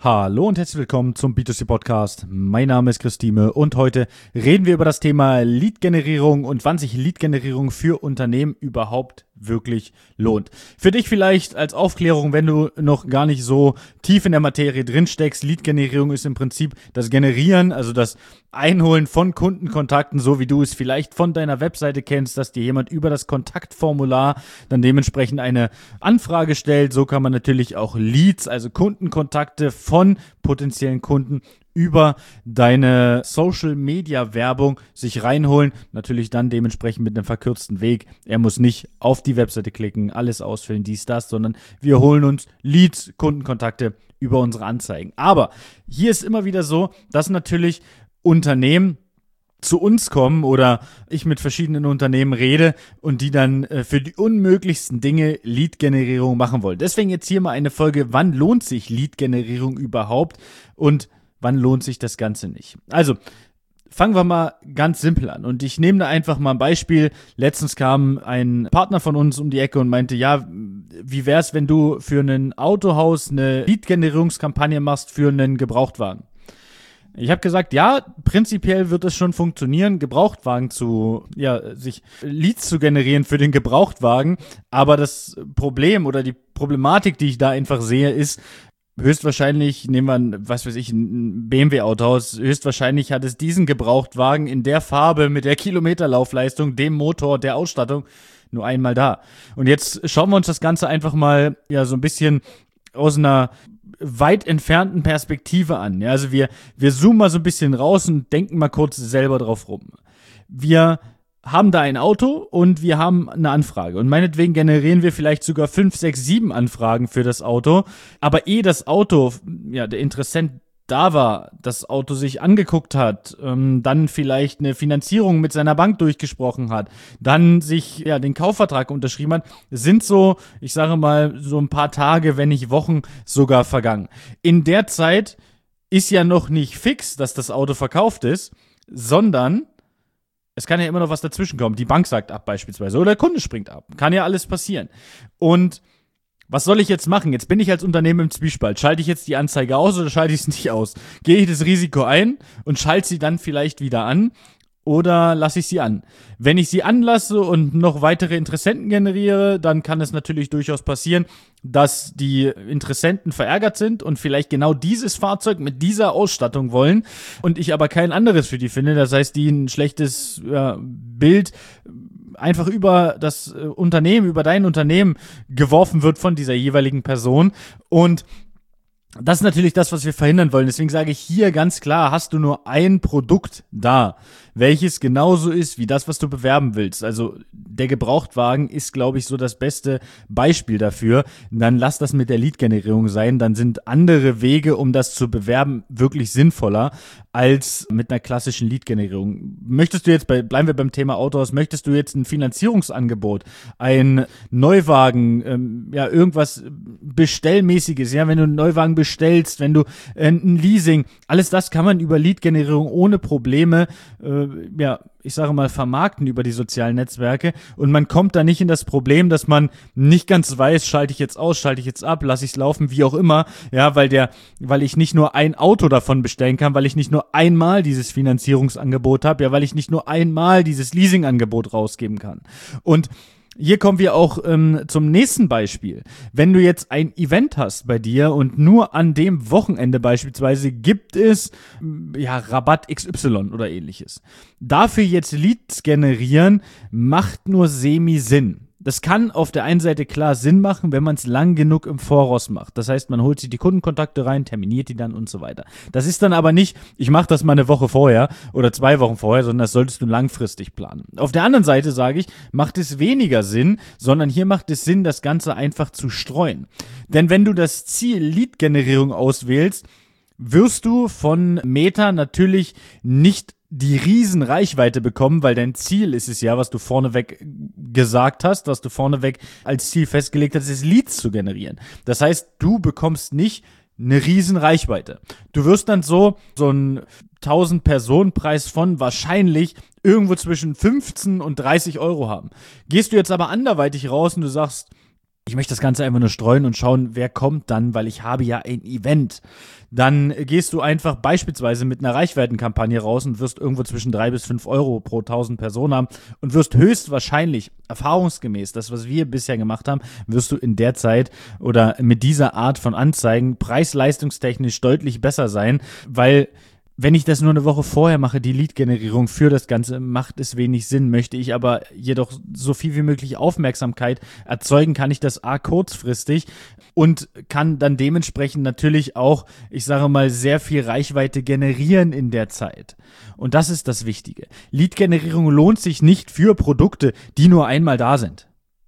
Hallo und herzlich willkommen zum B2C Podcast. Mein Name ist Christine und heute reden wir über das Thema Lead-Generierung und wann sich Lead-Generierung für Unternehmen überhaupt wirklich lohnt. Für dich vielleicht als Aufklärung, wenn du noch gar nicht so tief in der Materie drin steckst, Lead-Generierung ist im Prinzip das Generieren, also das Einholen von Kundenkontakten, so wie du es vielleicht von deiner Webseite kennst, dass dir jemand über das Kontaktformular dann dementsprechend eine Anfrage stellt. So kann man natürlich auch Leads, also Kundenkontakte von potenziellen Kunden über deine Social-Media-Werbung sich reinholen. Natürlich dann dementsprechend mit einem verkürzten Weg. Er muss nicht auf die Webseite klicken, alles ausfüllen, dies, das, sondern wir holen uns Leads, Kundenkontakte über unsere Anzeigen. Aber hier ist immer wieder so, dass natürlich Unternehmen zu uns kommen oder ich mit verschiedenen Unternehmen rede und die dann für die unmöglichsten Dinge Lead-Generierung machen wollen. Deswegen jetzt hier mal eine Folge, wann lohnt sich Lead-Generierung überhaupt und wann lohnt sich das Ganze nicht? Also, fangen wir mal ganz simpel an und ich nehme da einfach mal ein Beispiel. Letztens kam ein Partner von uns um die Ecke und meinte, ja, wie wär's, wenn du für ein Autohaus eine Lead-Generierungskampagne machst für einen Gebrauchtwagen? Ich habe gesagt, ja, prinzipiell wird es schon funktionieren, sich Leads zu generieren für den Gebrauchtwagen, aber das Problem oder die Problematik, die ich da einfach sehe, ist, höchstwahrscheinlich, nehmen wir ein BMW-Autohaus, höchstwahrscheinlich hat es diesen Gebrauchtwagen in der Farbe, mit der Kilometerlaufleistung, dem Motor, der Ausstattung nur einmal da. Und jetzt schauen wir uns das Ganze einfach mal so ein bisschen aus einer weit entfernten Perspektive an. Ja, also wir zoomen mal so ein bisschen raus und denken mal kurz selber drauf rum. Wir haben da ein Auto und wir haben eine Anfrage. Und meinetwegen generieren wir vielleicht sogar 5, 6, 7 Anfragen für das Auto. Aber das Auto, der Interessent da war, das Auto sich angeguckt hat, dann vielleicht eine Finanzierung mit seiner Bank durchgesprochen hat, dann sich den Kaufvertrag unterschrieben hat, sind so, ich sage mal, so ein paar Tage, wenn nicht Wochen sogar vergangen. In der Zeit ist ja noch nicht fix, dass das Auto verkauft ist, sondern es kann ja immer noch was dazwischen kommen. Die Bank sagt ab beispielsweise oder der Kunde springt ab. Kann ja alles passieren. Und was soll ich jetzt machen? Jetzt bin ich als Unternehmen im Zwiespalt. Schalte ich jetzt die Anzeige aus oder schalte ich es nicht aus? Gehe ich das Risiko ein und schalte sie dann vielleicht wieder an oder lasse ich sie an? Wenn ich sie anlasse und noch weitere Interessenten generiere, dann kann es natürlich durchaus passieren, dass die Interessenten verärgert sind und vielleicht genau dieses Fahrzeug mit dieser Ausstattung wollen und ich aber kein anderes für die finde. Das heißt, die ein schlechtes Bild einfach über das Unternehmen, über dein Unternehmen geworfen wird von dieser jeweiligen Person. Und das ist natürlich das, was wir verhindern wollen. Deswegen sage ich hier ganz klar, hast du nur ein Produkt da, welches genauso ist wie das, was du bewerben willst. Also der Gebrauchtwagen ist, glaube ich, so das beste Beispiel dafür. Dann lass das mit der Lead-Generierung sein. Dann sind andere Wege, um das zu bewerben, wirklich sinnvoller als mit einer klassischen Lead-Generierung. Bleiben wir beim Thema Autos, möchtest du jetzt ein Finanzierungsangebot, ein Neuwagen, irgendwas Bestellmäßiges, wenn du einen Neuwagen bestellst, wenn du ein Leasing, alles das kann man über Lead-Generierung ohne Probleme ich sage mal, vermarkten über die sozialen Netzwerke und man kommt da nicht in das Problem, dass man nicht ganz weiß, schalte ich jetzt aus, schalte ich jetzt ab, lasse ich es laufen, wie auch immer, weil ich nicht nur ein Auto davon bestellen kann, weil ich nicht nur einmal dieses Finanzierungsangebot habe, weil ich nicht nur einmal dieses Leasingangebot rausgeben kann. Und hier kommen wir auch zum nächsten Beispiel. Wenn du jetzt ein Event hast bei dir und nur an dem Wochenende beispielsweise gibt es Rabatt XY oder ähnliches. Dafür jetzt Leads generieren macht nur semi-Sinn. Das kann auf der einen Seite klar Sinn machen, wenn man es lang genug im Voraus macht. Das heißt, man holt sich die Kundenkontakte rein, terminiert die dann und so weiter. Das ist dann aber nicht, ich mache das mal eine Woche vorher oder 2 Wochen vorher, sondern das solltest du langfristig planen. Auf der anderen Seite sage ich, macht es weniger Sinn, sondern hier macht es Sinn, das Ganze einfach zu streuen. Denn wenn du das Ziel Lead-Generierung auswählst, wirst du von Meta natürlich nicht die riesen Reichweite bekommen, weil dein Ziel ist es ja, was du vorneweg gesagt hast, was du vorneweg als Ziel festgelegt hast, ist Leads zu generieren. Das heißt, du bekommst nicht eine riesen Reichweite. Du wirst dann so einen 1000-Personen-Preis von wahrscheinlich irgendwo zwischen 15 und 30 Euro haben. Gehst du jetzt aber anderweitig raus und du sagst, ich möchte das Ganze einfach nur streuen und schauen, wer kommt dann, weil ich habe ja ein Event. Dann gehst du einfach beispielsweise mit einer Reichweitenkampagne raus und wirst irgendwo zwischen 3 bis 5 Euro pro 1000 Personen haben und wirst höchstwahrscheinlich, erfahrungsgemäß, das, was wir bisher gemacht haben, wirst du in der Zeit oder mit dieser Art von Anzeigen preis-leistungstechnisch deutlich besser sein, weil wenn ich das nur eine Woche vorher mache, die Lead-Generierung für das Ganze, macht es wenig Sinn. Möchte ich aber jedoch so viel wie möglich Aufmerksamkeit erzeugen, kann ich das kurzfristig und kann dann dementsprechend natürlich auch, ich sage mal, sehr viel Reichweite generieren in der Zeit. Und das ist das Wichtige. Lead-Generierung lohnt sich nicht für Produkte, die nur einmal da sind.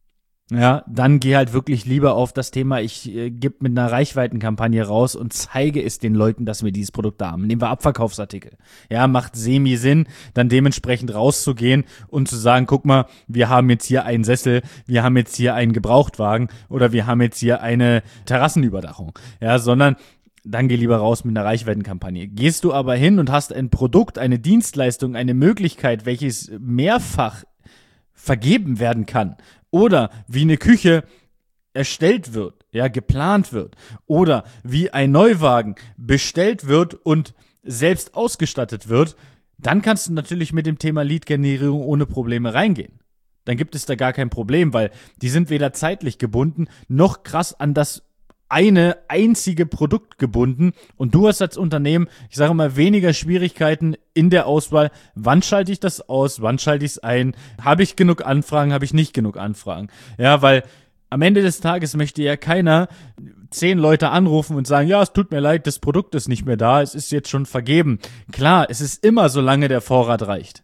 Ja, dann geh halt wirklich lieber auf das Thema, ich gebe mit einer Reichweitenkampagne raus und zeige es den Leuten, dass wir dieses Produkt haben. Nehmen wir Abverkaufsartikel. Ja, macht Sinn, dann dementsprechend rauszugehen und zu sagen, guck mal, wir haben jetzt hier einen Sessel, wir haben jetzt hier einen Gebrauchtwagen oder wir haben jetzt hier eine Terrassenüberdachung. Ja, sondern dann geh lieber raus mit einer Reichweitenkampagne. Gehst du aber hin und hast ein Produkt, eine Dienstleistung, eine Möglichkeit, welches mehrfach vergeben werden kann, oder wie eine Küche erstellt wird, ja, geplant wird, oder wie ein Neuwagen bestellt wird und selbst ausgestattet wird, dann kannst du natürlich mit dem Thema Lead-Generierung ohne Probleme reingehen. Dann gibt es da gar kein Problem, weil die sind weder zeitlich gebunden, noch krass an das eine einzige Produkt gebunden und du hast als Unternehmen, ich sage mal, weniger Schwierigkeiten in der Auswahl. Wann schalte ich das aus? Wann schalte ich es ein? Habe ich genug Anfragen? Habe ich nicht genug Anfragen? Ja, weil am Ende des Tages möchte ja keiner 10 Leute anrufen und sagen, ja, es tut mir leid, das Produkt ist nicht mehr da, es ist jetzt schon vergeben. Klar, es ist immer, solange der Vorrat reicht.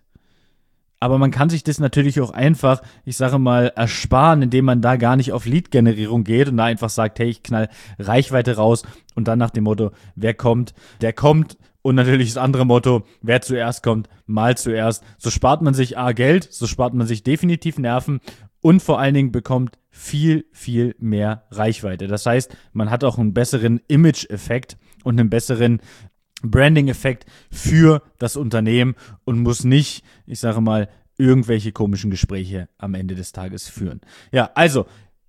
Aber man kann sich das natürlich auch einfach, ich sage mal, ersparen, indem man da gar nicht auf Lead-Generierung geht und da einfach sagt, hey, ich knall Reichweite raus und dann nach dem Motto, wer kommt, der kommt. Und natürlich das andere Motto, wer zuerst kommt, mal zuerst. So spart man sich Geld, so spart man sich definitiv Nerven und vor allen Dingen bekommt viel, viel mehr Reichweite. Das heißt, man hat auch einen besseren Image-Effekt und einen besseren Branding-Effekt für das Unternehmen und muss nicht, ich sage mal, irgendwelche komischen Gespräche am Ende des Tages führen. Ja, also,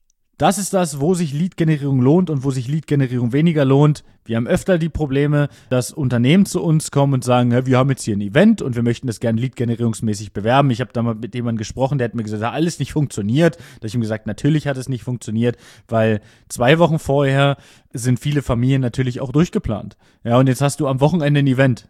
das ist das, wo sich Lead-Generierung lohnt und wo sich Lead-Generierung weniger lohnt. Wir haben öfter die Probleme, dass Unternehmen zu uns kommen und sagen, ja, wir haben jetzt hier ein Event und wir möchten das gerne Lead-Generierungsmäßig bewerben. Ich habe da mal mit jemandem gesprochen, der hat mir gesagt, hat alles nicht funktioniert. Da habe ich ihm gesagt, natürlich hat es nicht funktioniert, weil 2 Wochen vorher sind viele Familien natürlich auch durchgeplant. Ja, und jetzt hast du am Wochenende ein Event.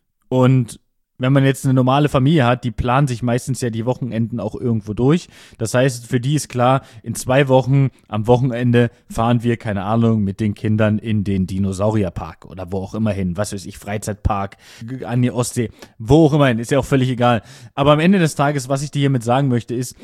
Und wenn man jetzt eine normale Familie hat, die planen sich meistens ja die Wochenenden auch irgendwo durch. Das heißt, für die ist klar, in 2 Wochen am Wochenende fahren wir, keine Ahnung, mit den Kindern in den Dinosaurierpark oder wo auch immer hin. Was weiß ich, Freizeitpark, an die Ostsee, wo auch immer hin, ist ja auch völlig egal. Aber am Ende des Tages, was ich dir hiermit sagen möchte, ist,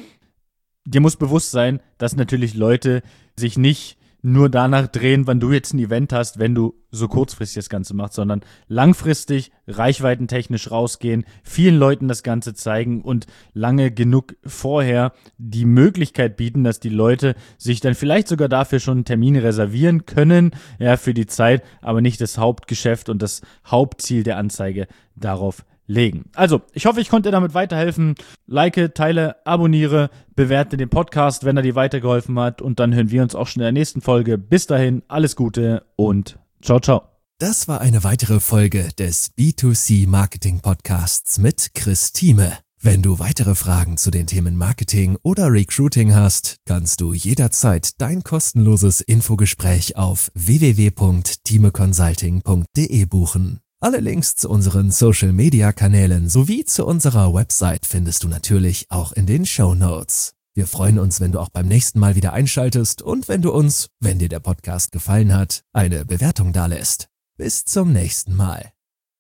dir muss bewusst sein, dass natürlich Leute sich nicht nur danach drehen, wann du jetzt ein Event hast, wenn du so kurzfristig das Ganze machst, sondern langfristig, reichweitentechnisch rausgehen, vielen Leuten das Ganze zeigen und lange genug vorher die Möglichkeit bieten, dass die Leute sich dann vielleicht sogar dafür schon einen Termin reservieren können, ja, für die Zeit, aber nicht das Hauptgeschäft und das Hauptziel der Anzeige darauf legen. Also, ich hoffe, ich konnte dir damit weiterhelfen. Like, teile, abonniere, bewerte den Podcast, wenn er dir weitergeholfen hat. Und dann hören wir uns auch schon in der nächsten Folge. Bis dahin, alles Gute und ciao, ciao. Das war eine weitere Folge des B2C Marketing Podcasts mit Chris Thieme. Wenn du weitere Fragen zu den Themen Marketing oder Recruiting hast, kannst du jederzeit dein kostenloses Infogespräch auf www.thiemeconsulting.de buchen. Alle Links zu unseren Social-Media-Kanälen sowie zu unserer Website findest du natürlich auch in den Shownotes. Wir freuen uns, wenn du auch beim nächsten Mal wieder einschaltest und wenn du uns, wenn dir der Podcast gefallen hat, eine Bewertung dalässt. Bis zum nächsten Mal.